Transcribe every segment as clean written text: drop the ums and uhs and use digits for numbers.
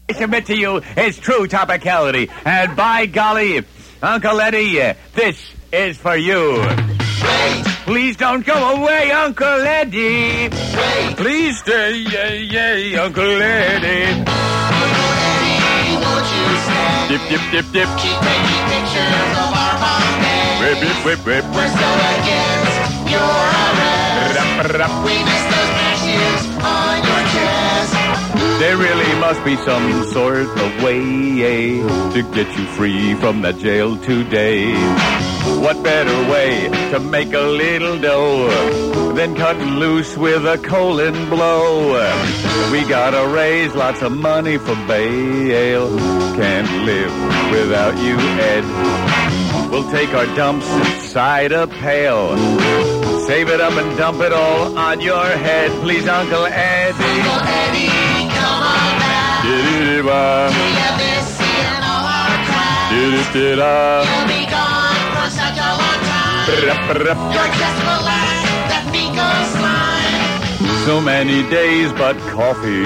I submit to you is true topicality. And by golly, Uncle Eddie, this is for you. Wait. Please don't go away, Uncle Eddie. Wait. Please stay, yay, Uncle Eddie. Uncle Eddie, won't you stay? Dip, dip, dip, dip. Keep taking pictures of our Bombay. Whip, whip, whip, whip. We're so against your arrest. We miss those matches on your chest. There really must be some sort of way to get you free from that jail today. What better way to make a little dough than cutting loose with a colon blow? We gotta raise lots of money for bail. Can't live without you, Ed. We'll take our dumps inside a pail. Save it up and dump it all on your head. Please, Uncle Eddie. Uncle Eddie, come on back. Did-it-did-it. We have this in all our class. Did-it-did-it. You'll be gone for such a long time. You're just black, that Miko's line. So many days, but coffee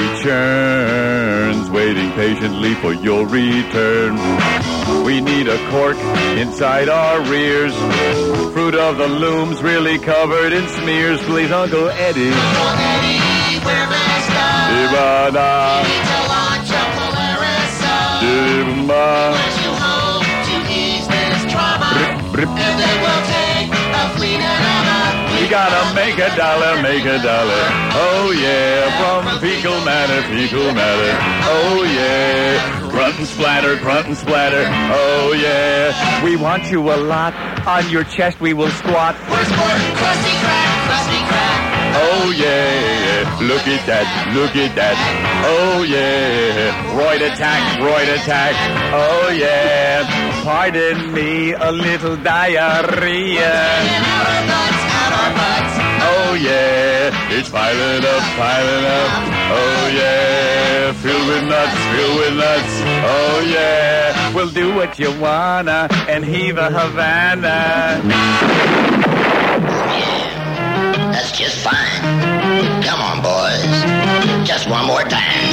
churns, waiting patiently for your return. We need a cork inside our rears. Fruit of the loom's really covered in smears. Please, Uncle Eddie. Uncle Eddie, we're messed up. Di-ba-da. We need to launch a Polaris sub. Di-ba. Flash you home to ease this trauma. Brip. And then we'll take a fleet and We gotta make a dollar, make a dollar. Oh yeah, from fecal matter, fecal matter. Oh yeah, grunt and splatter, grunt and splatter. Oh yeah, we want you a lot. On your chest we will squat. We're sporting crusty crack. Oh yeah, look at that, look at that. Oh yeah, roid attack, roid attack. Oh yeah, pardon me, a little diarrhea. And out our butts. Oh yeah, it's piling up, piling up. Oh yeah, filled with nuts, filled with nuts. Oh yeah, we'll do what you wanna and heave a Havana. Yeah, that's just fine. Come on, boys. Just one more time.